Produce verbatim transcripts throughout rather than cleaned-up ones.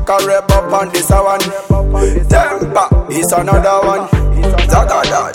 rock a rap up on this one. Temper is another one. Zadadad.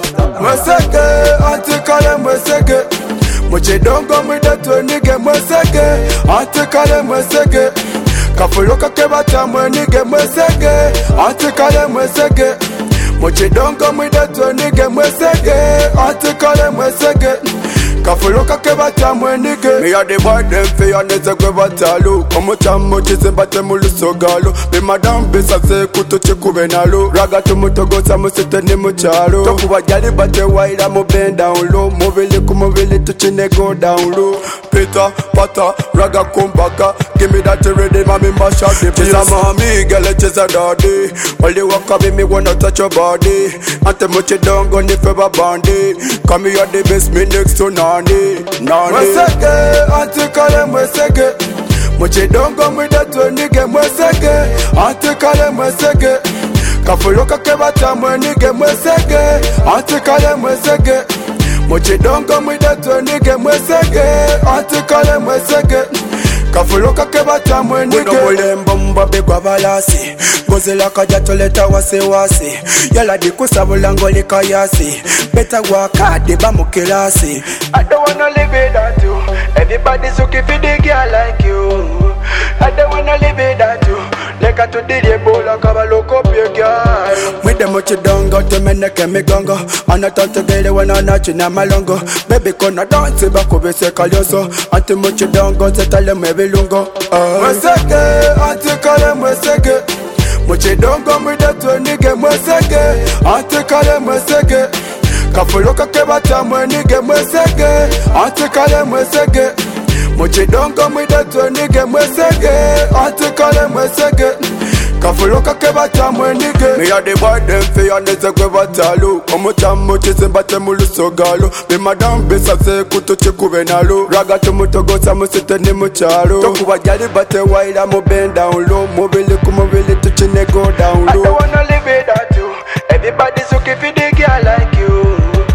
Mweseke, antikale mweseke. Moche dongo mwida tuenige mweseke. Antikale mweseke. Kafuloka kebata mwenige mweseke. Antikale mweseke. Moche dongo mwida tuenige mweseke. Antikale mweseke. Kafuloka kebata mwenige. Me a the boy dem fi aneze kwe batalo. Komo chamo chise bate muluso galo. Be madam bisa se kuto chiku benalo. Raga tumutogo sa musite ni muchalo. Toku wajali bate waira mo bend down low. Movili kumovili tuchine go down low. Peter, pata, raga kumbaka. Give me that ready, mommy mash out the place. Chisa mommy, girl, chisa daddy. While you walk up with me, wanna touch your body. Ante muchi don't go ni feva bandi. Come here, the best me next to Nani. Nani. Mweseke, antikale mweseke. Muchi don't go with that to nige mweseke. Antikale mweseke. Kafuloka kebata mwenige mweseke. Antikale mweseke. Muchi don't go with that to nige mweseke. Antikale mweseke. Kafuloka kebata mwenige. Wino mulembo mbabe kwa balasi. Gozela kaja toleta wase wase. Yala di kusabula ngoli kayasi. Better work hard, they ba mukilasi. I don't wanna live without you. Everybody's looking for the girl like you. I don't wanna live without you. Like I to the ebola kaba look up your girl. With them what you done got to me neke me gongo. And I turn together when I not in my longo. Baby kona dance back over se kalyoso. Anti what you done got to tell them every lungo. Mweseke, anti kale mweseke. Muchi dongo mwida tuenige mweseke. Antikale mweseke. Kafuloka kebata mwenige mweseke. Antikale mweseke. Muchi dongo mwida tuenige mweseke. Antikale mweseke. Kafuloka kebata mwenige. Me a the boy dem fi aneze kwe batalo. Komo chamo chise bate muluso galo. Be madam bisa se kuto chiku benalo. Raga tumutogo sa musite ni muchalo. Toku wajali bate waira mo bend down low. Mobili kumovili tuchine go down low. I don't wanna live without you. Everybody's looking for the girl like you.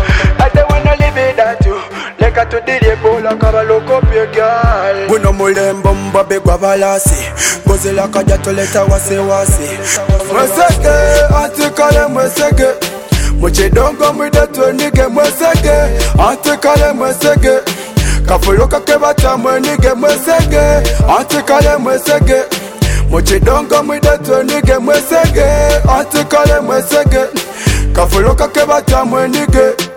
I don't wanna live without you. Like I to the ebola kaba look up your girl. Wino mulembo mbabe kwa balasi. Gozela kaja toleta wase wase. Mweseke, antikale mweseke. Muchi dongo mwida tuenige mweseke. Antikale mweseke. Kafuloka kebata mwenige mweseke. Antikale mweseke. Muchi dongo mwida tuenige mweseke. Antikale mweseke. Kafuloka kebata mwenige.